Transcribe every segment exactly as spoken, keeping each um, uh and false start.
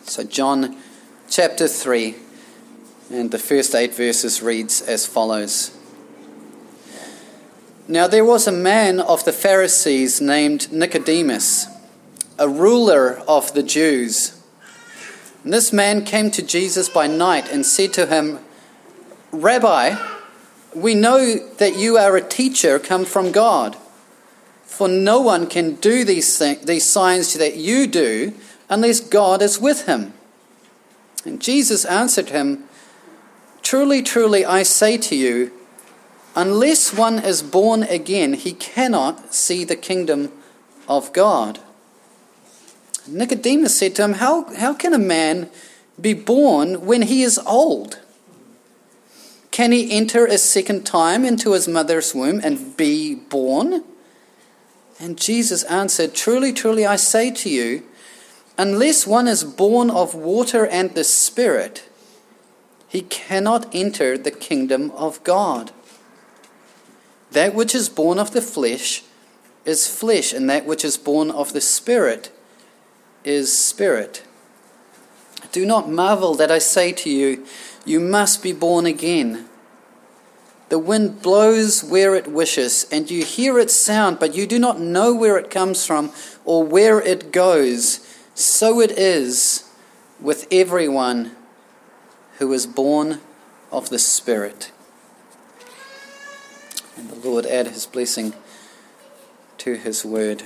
So John chapter three, and the first eight verses reads as follows. Now there was a man of the Pharisees named Nicodemus, a ruler of the Jews. And this man came to Jesus by night and said to him, Rabbi, we know that you are a teacher come from God, for no one can do these th- these signs that you do unless God is with him. And Jesus answered him, Truly, truly, I say to you, unless one is born again, he cannot see the kingdom of God. Nicodemus said to him, How, how can a man be born when he is old? Can he enter a second time into his mother's womb and be born? And Jesus answered, Truly, truly, I say to you, unless one is born of water and the Spirit, he cannot enter the kingdom of God. That which is born of the flesh is flesh, and that which is born of the Spirit is spirit. Do not marvel that I say to you, you must be born again. The wind blows where it wishes, and you hear its sound, but you do not know where it comes from or where it goes. So it is with everyone who is born of the Spirit. And the Lord add his blessing to his word.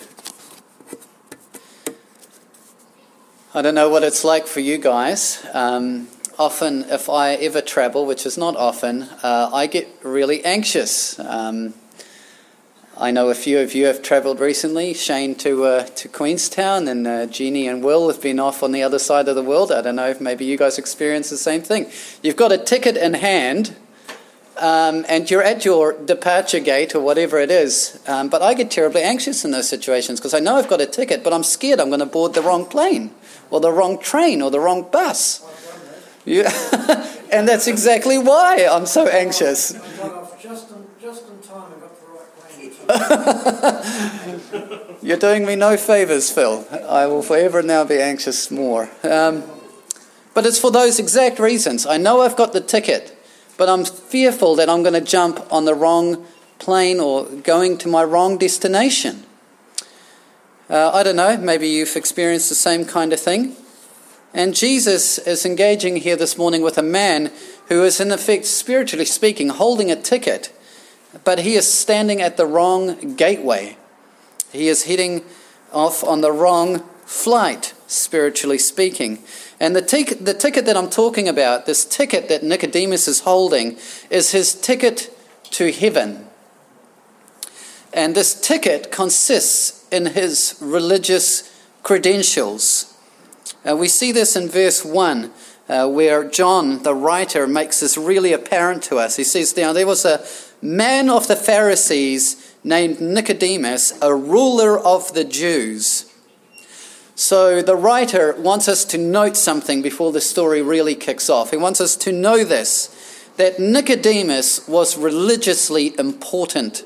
I don't know what it's like for you guys. Um, often, if I ever travel, which is not often, uh, I get really anxious. Um, I know a few of you have travelled recently. Shane to uh, to Queenstown, and uh, Jeannie and Will have been off on the other side of the world. I don't know if maybe you guys experience the same thing. You've got a ticket in hand, um, and you're at your departure gate or whatever it is. Um, but I get terribly anxious in those situations because I know I've got a ticket, but I'm scared I'm going to board the wrong plane or the wrong train or the wrong bus. Yeah. And that's exactly why I'm so anxious. Just in, just in time, I got the right plane. You're doing me no favours, Phil. I will forever now be anxious more. Um, but it's for those exact reasons. I know I've got the ticket, but I'm fearful that I'm going to jump on the wrong plane or going to my wrong destination. Uh, I don't know, maybe you've experienced the same kind of thing. And Jesus is engaging here this morning with a man who is in effect, spiritually speaking, holding a ticket, but he is standing at the wrong gateway. He is heading off on the wrong flight, spiritually speaking. And the, tic- the ticket that I'm talking about, this ticket that Nicodemus is holding, is his ticket to heaven. And this ticket consists in his religious credentials. Uh, we see this in verse one, uh, where John, the writer, makes this really apparent to us. He says, now there was a man of the Pharisees named Nicodemus, a ruler of the Jews. So the writer wants us to note something before the story really kicks off. He wants us to know this, that Nicodemus was religiously important.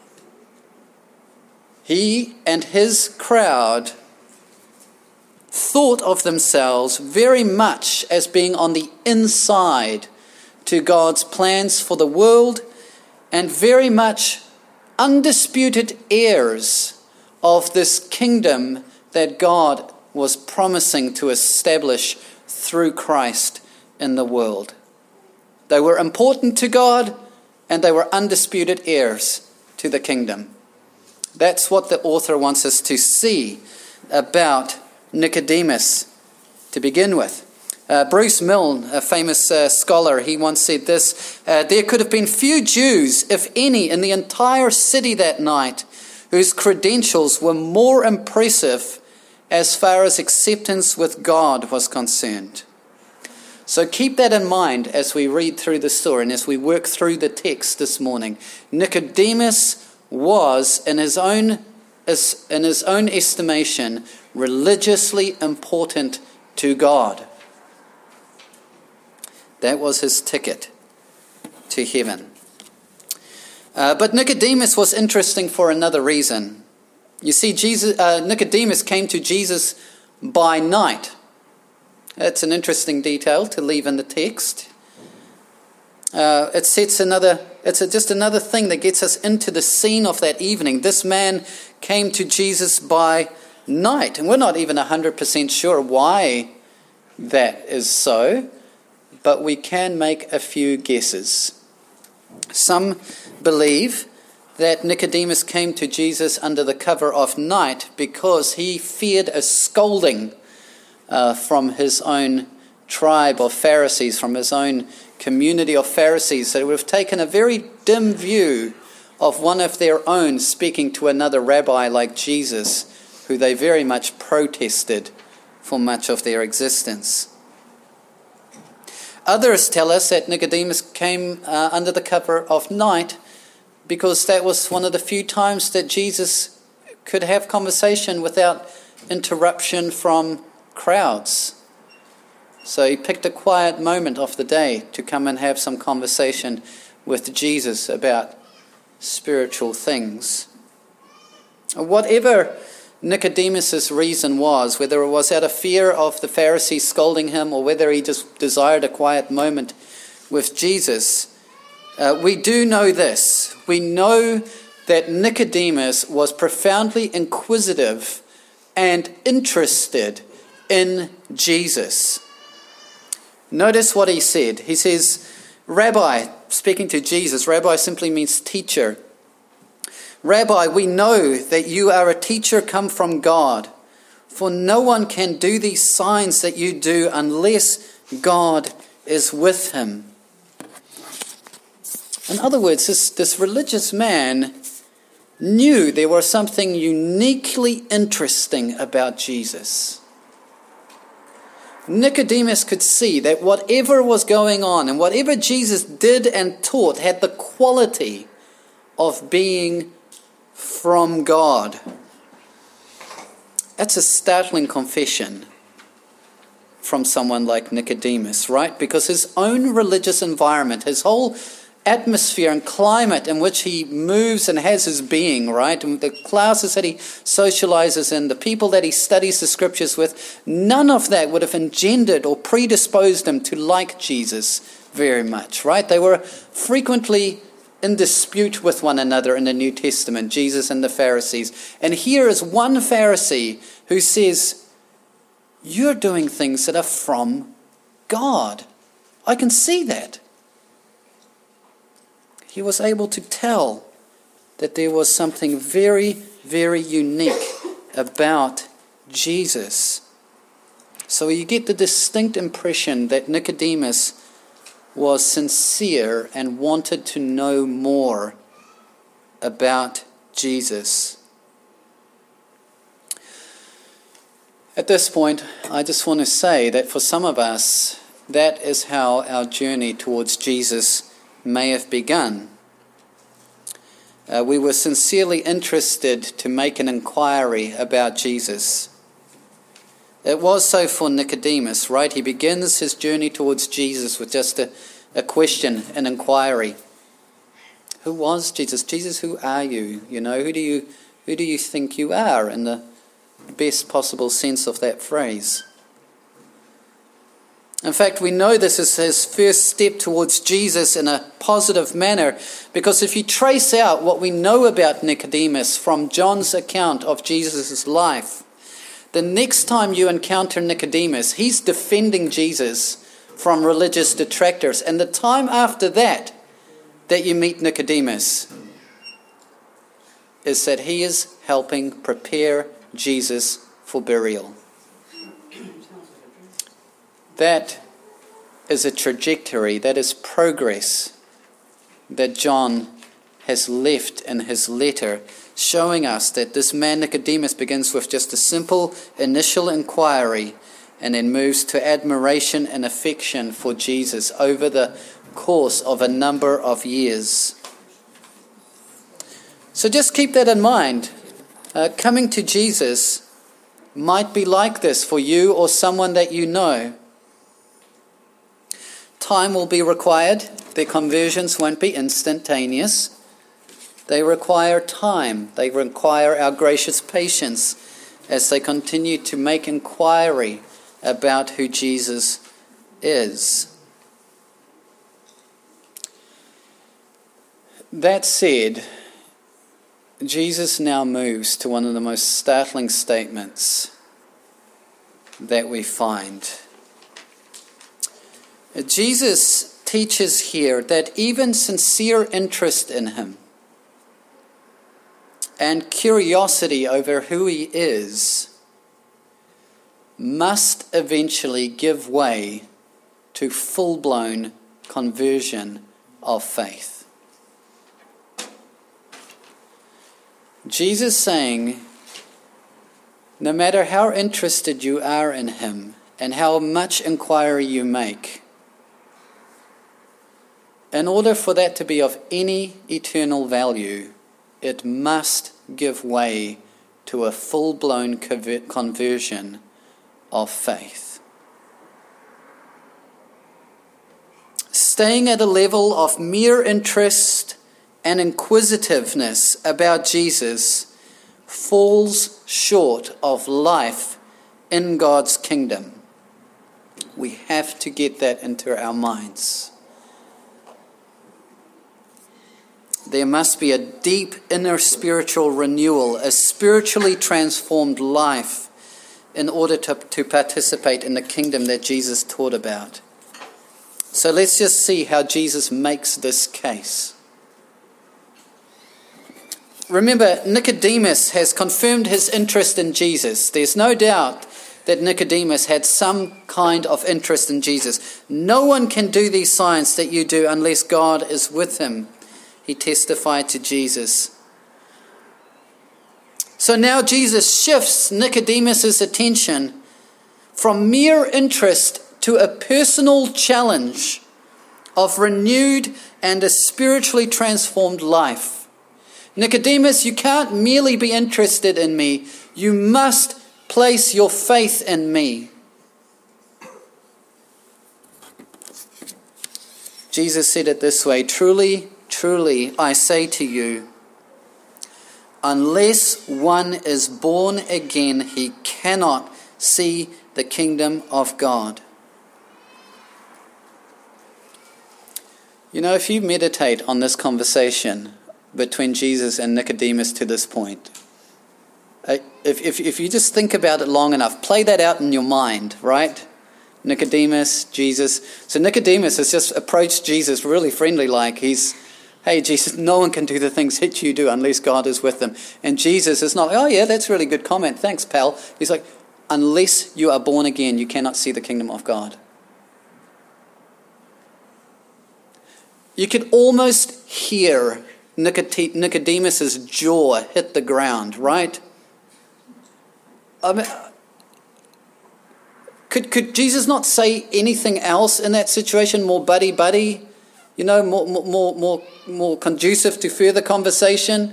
He and his crowd thought of themselves very much as being on the inside to God's plans for the world and very much undisputed heirs of this kingdom that God was promising to establish through Christ in the world. They were important to God and they were undisputed heirs to the kingdom. That's what the author wants us to see about Nicodemus to begin with. Uh, Bruce Milne, a famous uh, scholar, he once said this, uh, there could have been few Jews, if any, in the entire city that night whose credentials were more impressive as far as acceptance with God was concerned. So keep that in mind as we read through the story and as we work through the text this morning. Nicodemus was, in his own, in his own estimation, religiously important to God. That was his ticket to heaven. Uh, but Nicodemus was interesting for another reason. You see, Jesus, uh, Nicodemus came to Jesus by night. It's an interesting detail to leave in the text. Uh, it sets another, it's a, just another thing that gets us into the scene of that evening. This man came to Jesus by night, and we're not even one hundred percent sure why that is so, but we can make a few guesses. Some believe that Nicodemus came to Jesus under the cover of night because he feared a scolding uh, from his own tribe of Pharisees, from his own community of Pharisees that would have taken a very dim view of one of their own speaking to another rabbi like Jesus, who they very much protested for much of their existence. Others tell us that Nicodemus came uh, under the cover of night because that was one of the few times that Jesus could have conversation without interruption from crowds. So he picked a quiet moment of the day to come and have some conversation with Jesus about spiritual things. Whatever Nicodemus's reason was, whether it was out of fear of the Pharisees scolding him or whether he just desired a quiet moment with Jesus, uh, we do know this. We know that Nicodemus was profoundly inquisitive and interested in Jesus. Notice what he said. He says, Rabbi, speaking to Jesus, Rabbi simply means teacher. Rabbi, we know that you are a teacher come from God, for no one can do these signs that you do unless God is with him. In other words, this, this religious man knew there was something uniquely interesting about Jesus. Nicodemus could see that whatever was going on and whatever Jesus did and taught had the quality of being from God. That's a startling confession from someone like Nicodemus, right? Because his own religious environment, his whole atmosphere and climate in which he moves and has his being, right? And the classes that he socializes in, the people that he studies the scriptures with, none of that would have engendered or predisposed him to like Jesus very much, right? They were frequently in dispute with one another in the New Testament, Jesus and the Pharisees. And here is one Pharisee who says, you're doing things that are from God. I can see that. He was able to tell that there was something very, very unique about Jesus. So you get the distinct impression that Nicodemus was sincere and wanted to know more about Jesus. At this point, I just want to say that for some of us, that is how our journey towards Jesus may have begun. Uh, we were sincerely interested to make an inquiry about Jesus. It was so for Nicodemus, right? He begins his journey towards Jesus with just a, a question, an inquiry. Who was Jesus? Jesus, who are you? You know, who do you who do you think you are in the best possible sense of that phrase? In fact, we know this is his first step towards Jesus in a positive manner, because if you trace out what we know about Nicodemus from John's account of Jesus' life, the next time you encounter Nicodemus, he's defending Jesus from religious detractors. And the time after that, that you meet Nicodemus, is that he is helping prepare Jesus for burial. That is a trajectory, that is progress that John has left in his letter, showing us that this man Nicodemus begins with just a simple initial inquiry and then moves to admiration and affection for Jesus over the course of a number of years. So just keep that in mind. Uh, coming to Jesus might be like this for you or someone that you know. Time will be required. Their conversions won't be instantaneous. They require time. They require our gracious patience as they continue to make inquiry about who Jesus is. That said, Jesus now moves to one of the most startling statements that we find. Jesus teaches here that even sincere interest in him and curiosity over who he is must eventually give way to full-blown conversion of faith. Jesus saying, no matter how interested you are in him and how much inquiry you make, in order for that to be of any eternal value, it must give way to a full-blown conversion of faith. Staying at a level of mere interest and inquisitiveness about Jesus falls short of life in God's kingdom. We have to get that into our minds. There must be a deep inner spiritual renewal, a spiritually transformed life in order to, to participate in the kingdom that Jesus taught about. So let's just see how Jesus makes this case. Remember, Nicodemus has confirmed his interest in Jesus. There's no doubt that Nicodemus had some kind of interest in Jesus. No one can do these signs that you do unless God is with him, he testified to Jesus. So now Jesus shifts Nicodemus' attention from mere interest to a personal challenge of renewed and a spiritually transformed life. Nicodemus, you can't merely be interested in me. You must place your faith in me. Jesus said it this way, truly, truly, I say to you, unless one is born again, he cannot see the kingdom of God. You know, if you meditate on this conversation between Jesus and Nicodemus to this point, if, if, if you just think about it long enough, play that out in your mind, right? Nicodemus, Jesus. So Nicodemus has just approached Jesus really friendly, like he's, hey, Jesus, no one can do the things that you do unless God is with them. And Jesus is not like, oh yeah, that's a really good comment. Thanks, pal. He's like, unless you are born again, you cannot see the kingdom of God. You could almost hear Nicodemus' jaw hit the ground, right? I mean, could could Jesus not say anything else in that situation more buddy-buddy? You know, more more more more conducive to further conversation?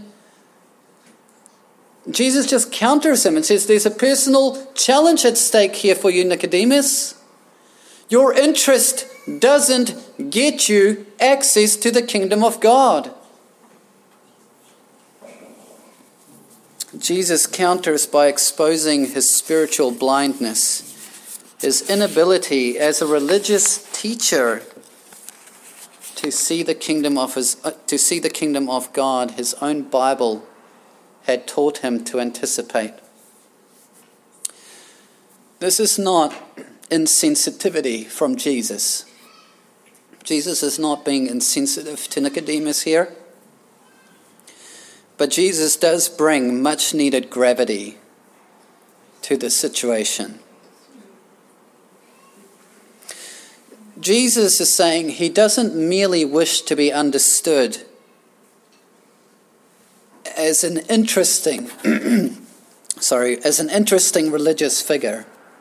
Jesus just counters him and says, there's a personal challenge at stake here for you, Nicodemus. Your interest doesn't get you access to the kingdom of God. Jesus counters by exposing his spiritual blindness, his inability as a religious teacher to see the kingdom of his uh, to see the kingdom of God. His own Bible had taught him to anticipate. This is not insensitivity from Jesus. Jesus is not being insensitive to Nicodemus here. But Jesus does bring much needed gravity to the situation. Jesus is saying he doesn't merely wish to be understood as an interesting, sorry, as an interesting religious figure.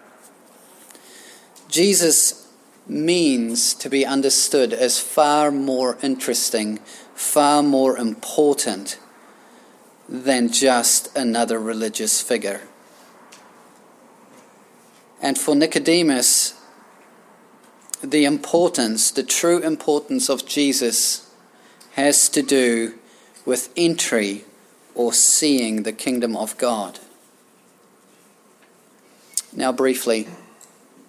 Jesus means to be understood as far more interesting, far more important than just another religious figure. And for Nicodemus, the importance, the true importance of Jesus has to do with entry or seeing the kingdom of God. Now briefly,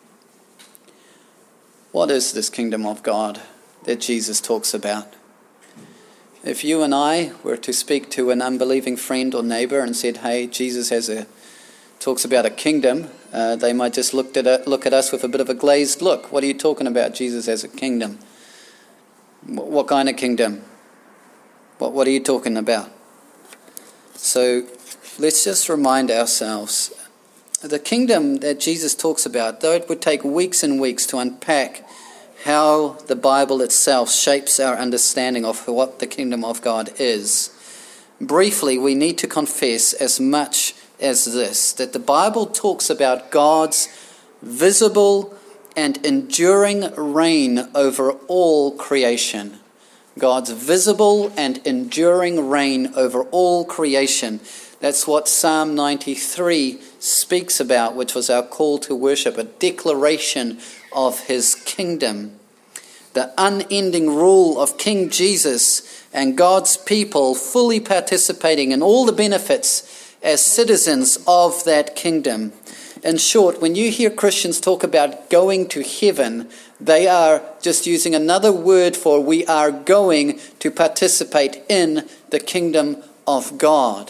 What is this kingdom of God that Jesus talks about? If you and I were to speak to an unbelieving friend or neighbor and said, hey, Jesus has a talks about a kingdom, uh, they might just look at, it, look at us with a bit of a glazed look. What are you talking about? Jesus has a kingdom. What, what kind of kingdom? What, what are you talking about? So let's just remind ourselves, the kingdom that Jesus talks about, though it would take weeks and weeks to unpack how the Bible itself shapes our understanding of what the kingdom of God is, briefly, we need to confess as much as this, that the Bible talks about God's visible and enduring reign over all creation. God's visible and enduring reign over all creation. That's what Psalm ninety-three speaks about, which was our call to worship, a declaration of his kingdom. The unending rule of King Jesus and God's people fully participating in all the benefits as citizens of that kingdom. In short, when you hear Christians talk about going to heaven, they are just using another word for we are going to participate in the kingdom of God.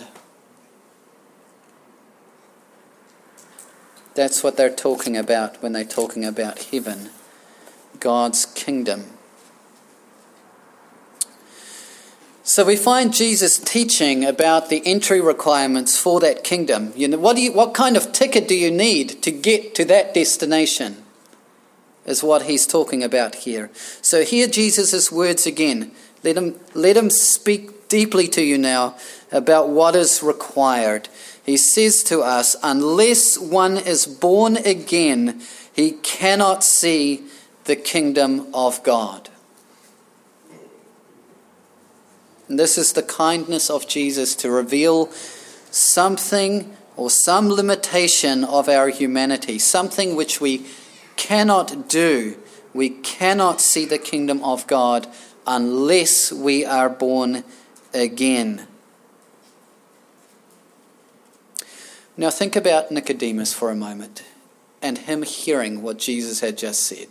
That's what they're talking about when they're talking about heaven, God's kingdom. So we find Jesus teaching about the entry requirements for that kingdom. You know, what do you, what kind of ticket do you need to get to that destination? Is what he's talking about here. So hear Jesus' words again. Let him, let him speak deeply to you now about what is required. He says to us, unless one is born again, he cannot see the kingdom of God. And this is the kindness of Jesus to reveal something or some limitation of our humanity, something which we cannot do. We cannot see the kingdom of God unless we are born again. Now think about Nicodemus for a moment and him hearing what Jesus had just said.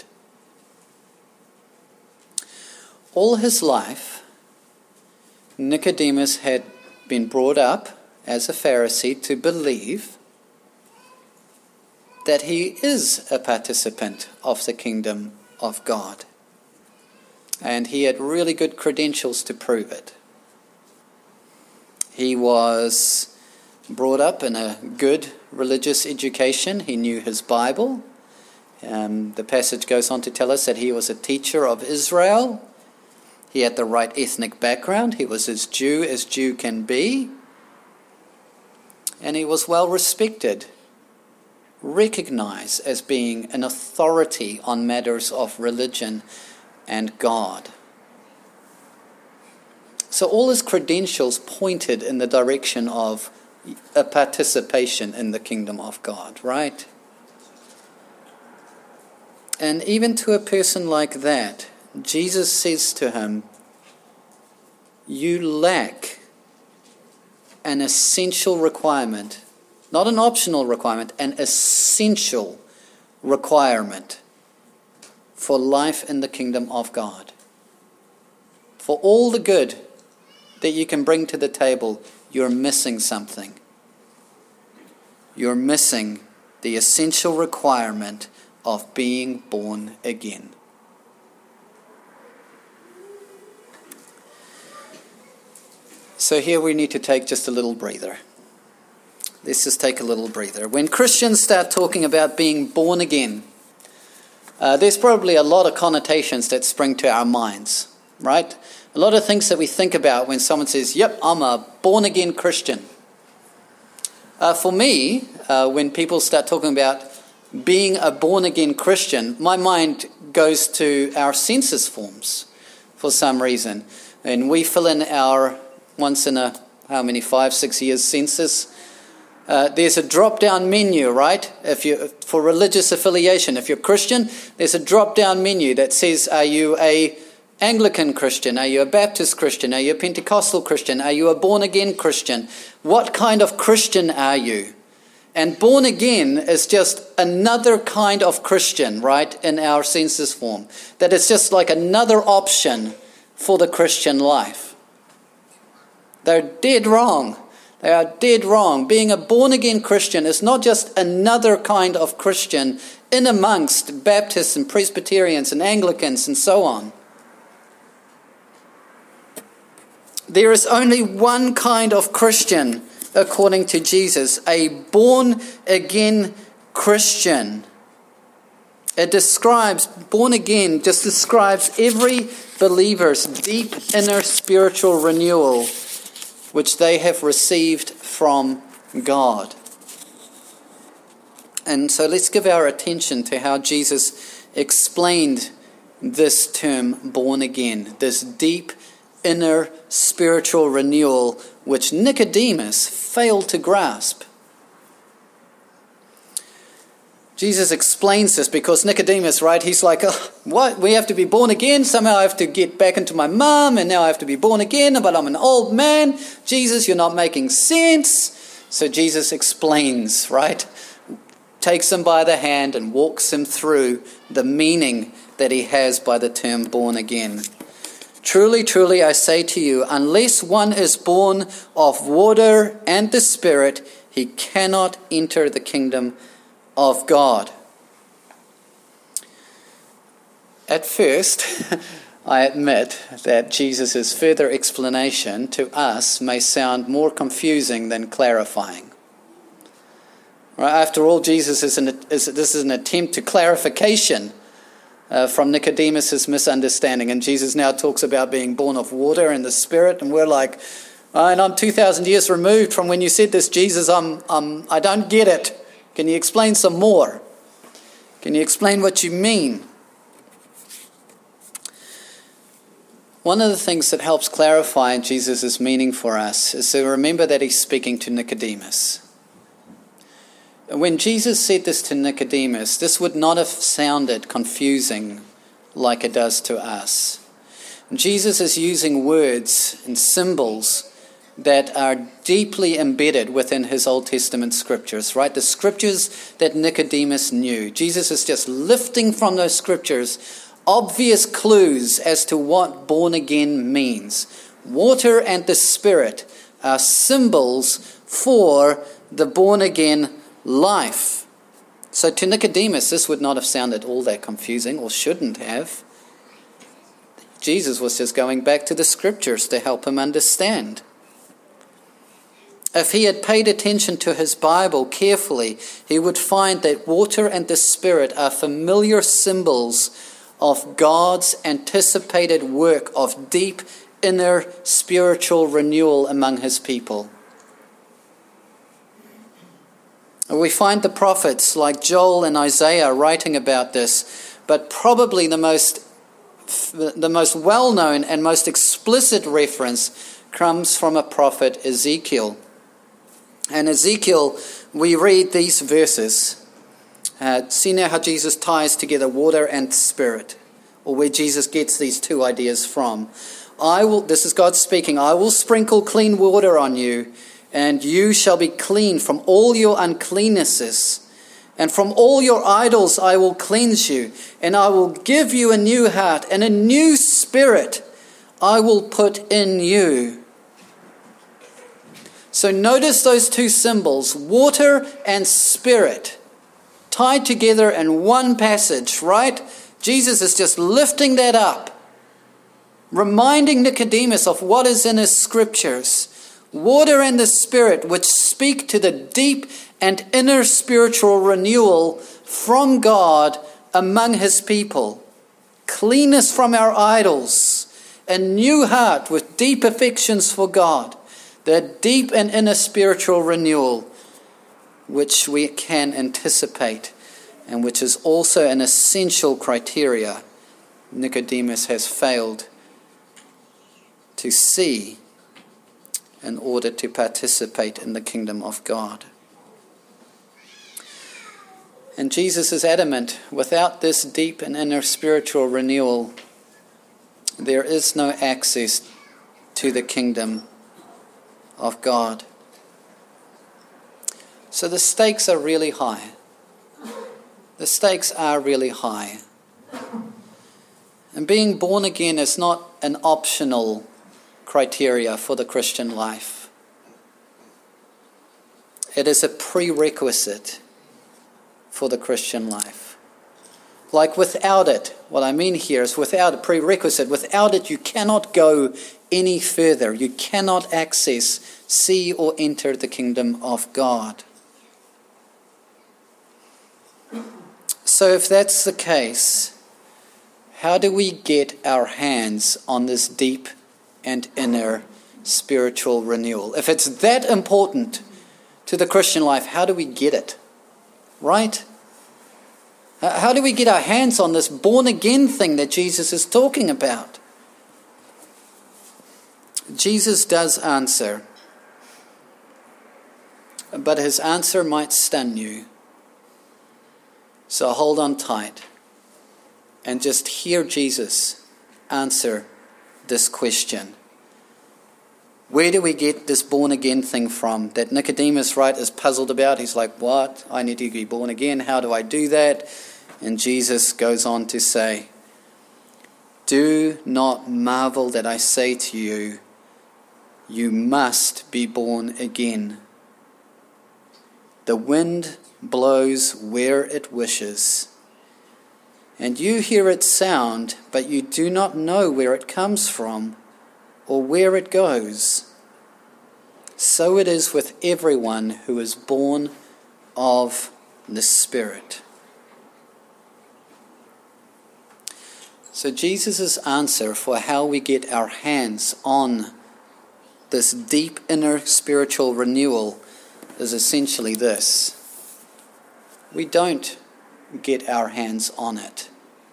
All his life, Nicodemus had been brought up as a Pharisee to believe that he is a participant of the kingdom of God. And he had really good credentials to prove it. He was brought up in a good religious education. He knew his Bible. Um, the passage goes on to tell us that he was a teacher of Israel. He had the right ethnic background. He was as Jew as Jew can be. And he was well respected, recognized as being an authority on matters of religion and God. So all his credentials pointed in the direction of a participation in the kingdom of God, right? And even to a person like that, Jesus says to him, you lack an essential requirement, not an optional requirement, an essential requirement for life in the kingdom of God. For all the good that you can bring to the table, you're missing something. You're missing the essential requirement of being born again. So here we need to take just a little breather. Let's just take a little breather. When Christians start talking about being born again, uh, there's probably a lot of connotations that spring to our minds, right? A lot of things that we think about when someone says, yep, I'm a born again Christian. Uh, for me, uh, when people start talking about being a born again Christian, my mind goes to our census forms for some reason. And we fill in our once in a, how many, five, six years census. Uh, there's a drop-down menu, right? If you for religious affiliation, if you're Christian, there's a drop-down menu that says, are you a Anglican Christian? Are you a Baptist Christian? Are you a Pentecostal Christian? Are you a born-again Christian? What kind of Christian are you? And born again is just another kind of Christian, right, in our census form. That it's just like another option for the Christian life. They're dead wrong. They are dead wrong. Being a born-again Christian is not just another kind of Christian in amongst Baptists and Presbyterians and Anglicans and so on. There is only one kind of Christian, according to Jesus, a born-again Christian. It describes, born again, just describes every believer's deep inner spiritual renewal which they have received from God. And so let's give our attention to how Jesus explained this term, born again, this deep inner spiritual renewal which Nicodemus failed to grasp. Jesus explains this because Nicodemus, right, he's like, oh, what? We have to be born again? Somehow I have to get back into my mum and now I have to be born again, but I'm an old man. Jesus, you're not making sense. So Jesus explains, right, takes him by the hand and walks him through the meaning that he has by the term born again. Truly, truly, I say to you, unless one is born of water and the Spirit, he cannot enter the kingdom of God. At first, I admit that Jesus' further explanation to us may sound more confusing than clarifying. Right? After all, Jesus is, an, is this is an attempt to clarification uh, from Nicodemus' misunderstanding. And Jesus now talks about being born of water and the Spirit. And we're like, oh, and I'm two thousand years removed from when you said this, Jesus. I'm, I'm, I don't get it. Can you explain some more? Can you explain what you mean? One of the things that helps clarify Jesus' meaning for us is to remember that he's speaking to Nicodemus. When Jesus said this to Nicodemus, this would not have sounded confusing like it does to us. Jesus is using words and symbols that are deeply embedded within his Old Testament scriptures, right? The scriptures that Nicodemus knew. Jesus is just lifting from those scriptures obvious clues as to what born again means. Water and the Spirit are symbols for the born again life. So to Nicodemus, this would not have sounded all that confusing, or shouldn't have. Jesus was just going back to the scriptures to help him understand. If he had paid attention to his Bible carefully, he would find that water and the Spirit are familiar symbols of God's anticipated work of deep inner spiritual renewal among his people. We find the prophets like Joel and Isaiah writing about this, but probably the most, the most well-known and most explicit reference comes from a prophet, Ezekiel. And Ezekiel, we read these verses. Uh, see now how Jesus ties together water and Spirit, or where Jesus gets these two ideas from. I will, this is God speaking, I will sprinkle clean water on you, and you shall be clean from all your uncleannesses. And from all your idols I will cleanse you, and I will give you a new heart, and a new spirit I will put in you. So notice those two symbols, water and Spirit, tied together in one passage, right? Jesus is just lifting that up, reminding Nicodemus of what is in his scriptures. Water and the Spirit, which speak to the deep and inner spiritual renewal from God among his people. Cleanness from our idols, a new heart with deep affections for God. The deep and inner spiritual renewal which we can anticipate and which is also an essential criteria Nicodemus has failed to see in order to participate in the kingdom of God. And Jesus is adamant, without this deep and inner spiritual renewal, there is no access to the kingdom of God. So the stakes are really high. The stakes are really high. And being born again is not an optional criteria for the Christian life. It is a prerequisite for the Christian life. Like without it, what I mean here is without a prerequisite, without it you cannot go any further. You cannot access, see or enter the kingdom of God. So if that's the case, how do we get our hands on this deep and inner spiritual renewal? If it's that important to the Christian life, how do we get it? Right? How do we get our hands on this born again thing that Jesus is talking about? Jesus does answer, but his answer might stun you. So hold on tight and just hear Jesus answer this question. Where do we get this born again thing from that Nicodemus, right, is puzzled about? He's like, what? I need to be born again. How do I do that? And Jesus goes on to say, do not marvel that I say to you, you must be born again. The wind blows where it wishes, and you hear its sound, but you do not know where it comes from or where it goes. So it is with everyone who is born of the Spirit. So Jesus' answer for how we get our hands on this deep inner spiritual renewal is essentially this. We don't get our hands on it.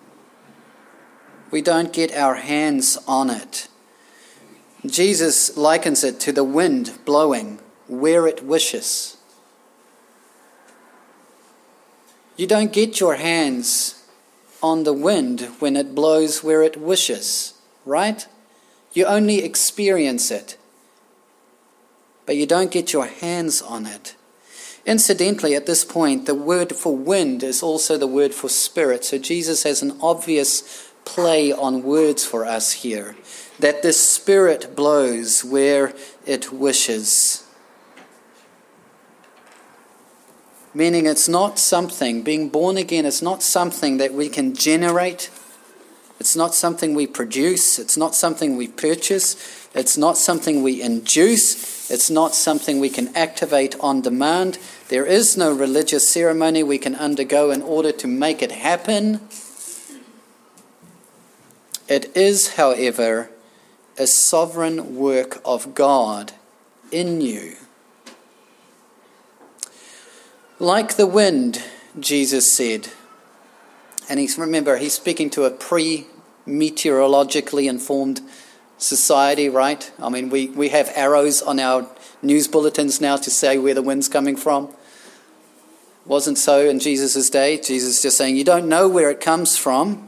We don't get our hands on it. Jesus likens it to the wind blowing where it wishes. You don't get your hands on the wind when it blows where it wishes, right? You only experience it, but you don't get your hands on it. Incidentally, at this point, the word for wind is also the word for spirit. So Jesus has an obvious play on words for us here. That the Spirit blows where it wishes. Meaning it's not something, being born again is not something that we can generate. It's not something we produce. It's not something we purchase. It's not something we induce. It's not something we can activate on demand. There is no religious ceremony we can undergo in order to make it happen. It is, however, a sovereign work of God in you. Like the wind, Jesus said, and he's, remember, he's speaking to a pre-meteorologically informed society, right? I mean, we, we have arrows on our news bulletins now to say where the wind's coming from. Wasn't so in Jesus' day. Jesus is just saying, you don't know where it comes from.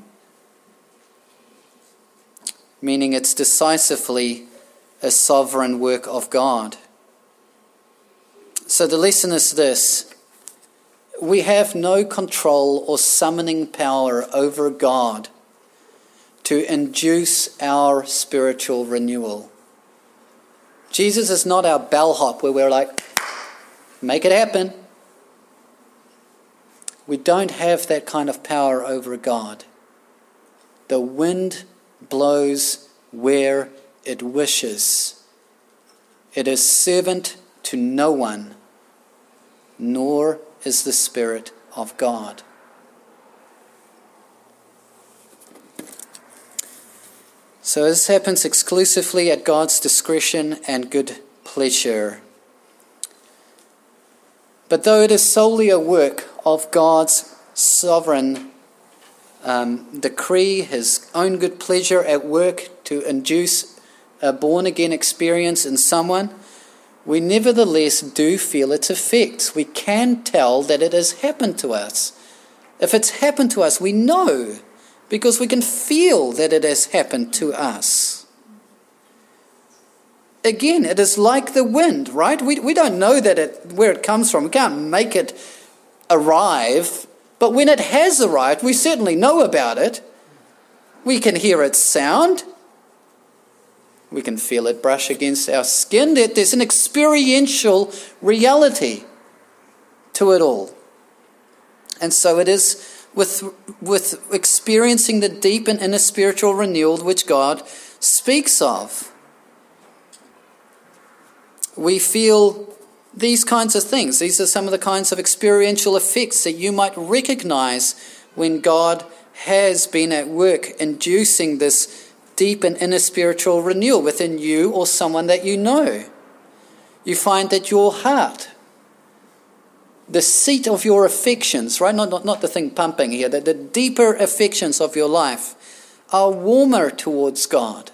Meaning it's decisively a sovereign work of God. So the lesson is this. We have no control or summoning power over God to induce our spiritual renewal. Jesus is not our bellhop where we're like, make it happen. We don't have that kind of power over God. The wind blows where it wishes. It is servant to no one, nor is the Spirit of God. So this happens exclusively at God's discretion and good pleasure. But though it is solely a work of God's sovereign um, decree, his own good pleasure at work to induce a born-again experience in someone, we nevertheless do feel its effects. We can tell that it has happened to us. If it's happened to us, we know, because we can feel that it has happened to us. again, it is like the wind, right? We, we don't know that it, where it comes from. We can't make it arrive. But when it has arrived, we certainly know about it. We can hear its sound. We can feel it brush against our skin. There's an experiential reality to it all. And so it is with, with experiencing the deep and inner spiritual renewal which God speaks of. We feel these kinds of things. These are some of the kinds of experiential effects that you might recognize when God has been at work inducing this deep and inner spiritual renewal within you or someone that you know. You find that your heart, the seat of your affections, right? Not, not, not the thing pumping here, that the deeper affections of your life are warmer towards God.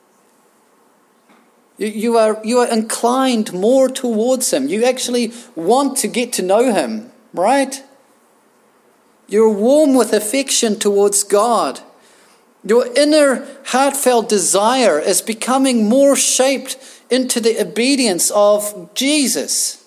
You, you are you are inclined more towards Him. You actually want to get to know Him, right? You're warm with affection towards God. Your inner heartfelt desire is becoming more shaped into the obedience of Jesus.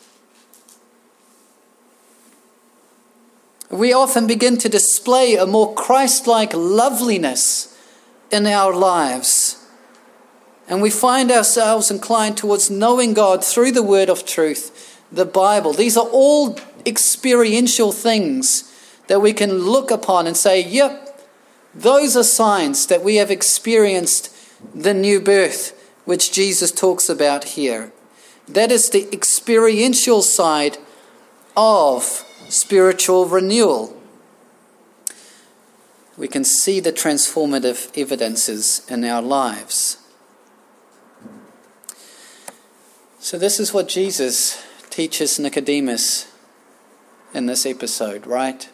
We often begin to display a more Christ-like loveliness in our lives. And we find ourselves inclined towards knowing God through the word of truth, the Bible. These are all experiential things that we can look upon and say, yep, those are signs that we have experienced the new birth, which Jesus talks about here. That is the experiential side of spiritual renewal. We can see the transformative evidences in our lives. So this is what Jesus teaches Nicodemus in this episode, right?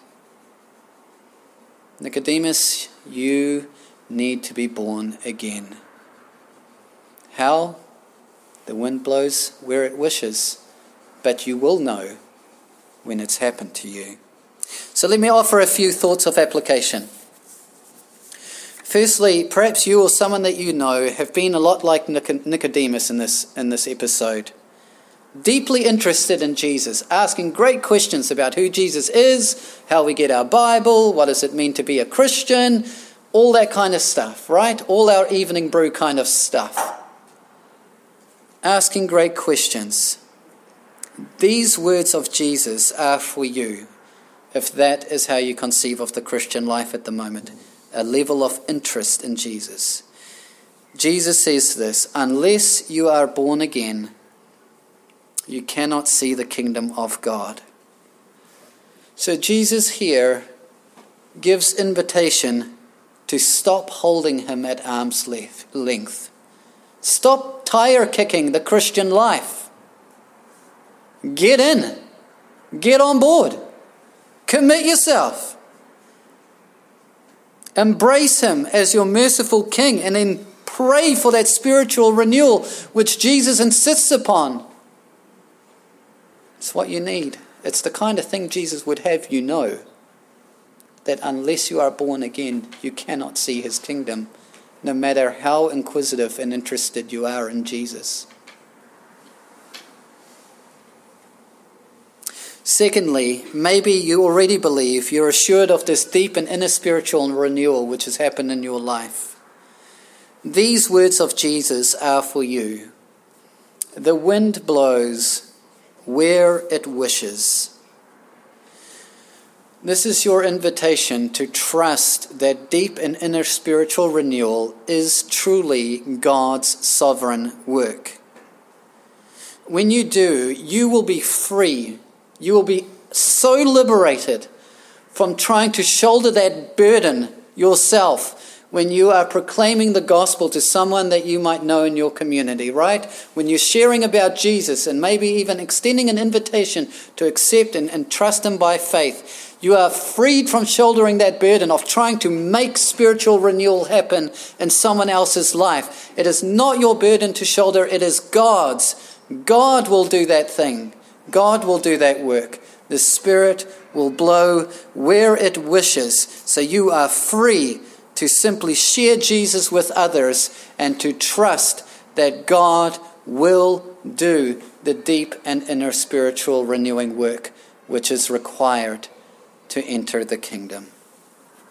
Nicodemus, you need to be born again. How? The wind blows where it wishes, but you will know when it's happened to you. So let me offer a few thoughts of application. Firstly, perhaps you or someone that you know have been a lot like Nicodemus in this, in this episode. Deeply interested in Jesus, asking great questions about who Jesus is, how we get our Bible, what does it mean to be a Christian, all that kind of stuff, right? All our evening brew kind of stuff. Asking great questions. These words of Jesus are for you, if that is how you conceive of the Christian life at the moment. A level of interest in Jesus. Jesus says this, unless you are born again, you cannot see the kingdom of God. So Jesus here gives invitation to stop holding him at arm's length. Stop tire kicking the Christian life. Get in. Get on board. Commit yourself. Embrace him as your merciful King, and then pray for that spiritual renewal which Jesus insists upon. It's what you need. It's the kind of thing Jesus would have you know, that unless you are born again, you cannot see his kingdom, no matter how inquisitive and interested you are in Jesus. Secondly, maybe you already believe, you're assured of this deep and inner spiritual renewal which has happened in your life. These words of Jesus are for you. The wind blows where it wishes. This is your invitation to trust that deep and inner spiritual renewal is truly God's sovereign work. When you do, you will be free. You will be so liberated from trying to shoulder that burden yourself when you are proclaiming the gospel to someone that you might know in your community, right? When you're sharing about Jesus and maybe even extending an invitation to accept and, and trust him by faith, you are freed from shouldering that burden of trying to make spiritual renewal happen in someone else's life. It is not your burden to shoulder, it is God's. God will do that thing. God will do that work. The Spirit will blow where it wishes. So you are free to simply share Jesus with others and to trust that God will do the deep and inner spiritual renewing work which is required to enter the kingdom.